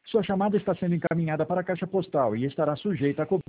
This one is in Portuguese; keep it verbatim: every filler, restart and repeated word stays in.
Sua chamada está sendo encaminhada para a caixa postal e estará sujeita a cobrança.